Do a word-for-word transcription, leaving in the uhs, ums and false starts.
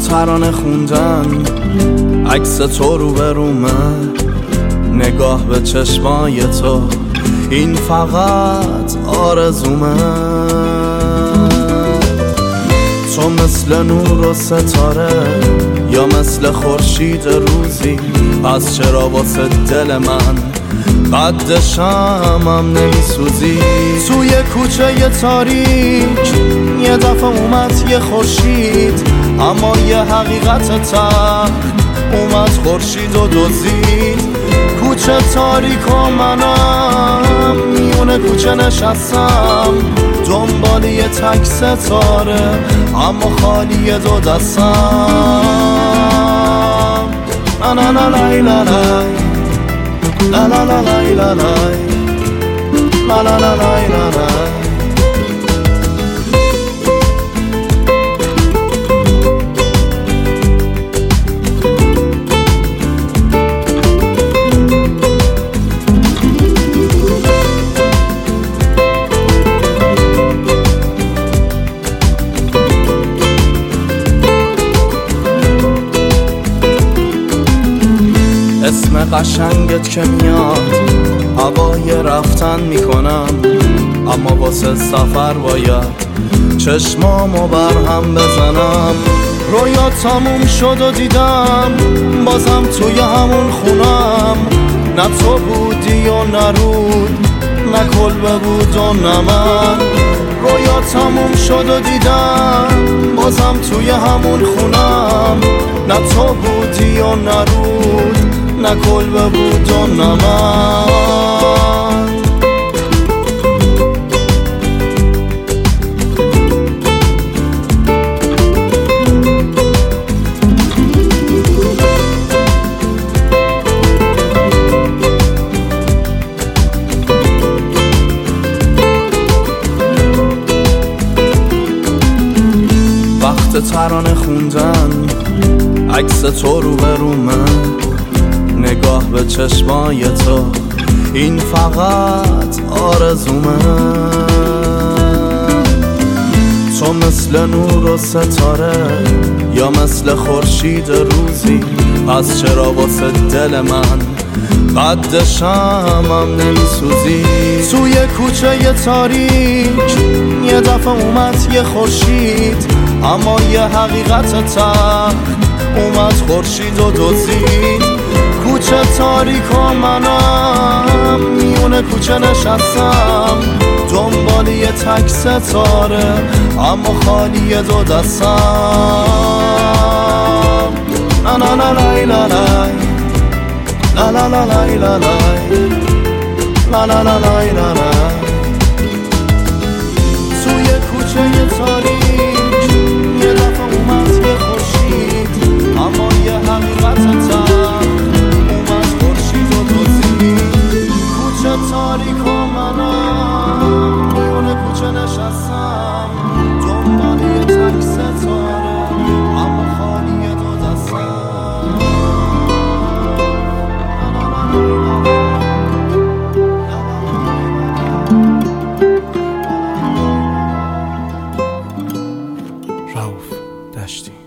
ترانه خوندن، عکس تو رو برومه، نگاه به چشمای تو، این فقط آرزومه. تو مثل نور و ستاره یا مثل خورشید روزی، پس چرا واسه دل من قد شمعم نمیسوزی؟ توی کوچه ی تاریک یه دفعه اومد یه خورشید، اما یه حقیقت تلخ اومد خورشید و دزدید. کوچه تاریک و منم میونه کوچه نشستم، دنبال یه تک ستاره اما خالی دو دستم. لا لا لا لای لا لای لا لا لا لای لا لای لا لا لا لای لا لای. اسم قشنگت که میاد هوای رفتن میکنم، اما واسه سفر باید چشمامو برهم بزنم. رویا تموم شد و دیدم بازم توی همون خونم، نه تو بودی و نه رود، نه کلبه بود و نه من. رویا تموم شد و دیدم بازم توی همون خونم، نه تو بودی و نه رود، نه کلبه بود و نه من. وقت ترانه خوندن، عکس تو رو برومه، نگاه به چشمای تو، این فقط آرزومه. تو مثل نور و ستاره یا مثل خورشید روزی، پس چرا واسه دل من قد شمعم نمیسوزی؟ توی کوچه ی تاریک یه دفعه اومد یه خورشید، اما یه حقیقت تلخ اومد خورشید و دزدید. کوچه تاریک و منم میونه کوچه نشستم، دنبال یه تک ستاره اما خالی دو دستم. لا لا لا لای لا لای لا لا لا لای لا لای لا لا لا لای لا لای. توی کوچه ی تاریک یه دفعه اومد یه خورشید، اما یه حقیقت تلخ تاریک و منم میونه کوچه نشستم، دنبال یه تک ستاره اما خالی دو دستم. رؤوف دشتی.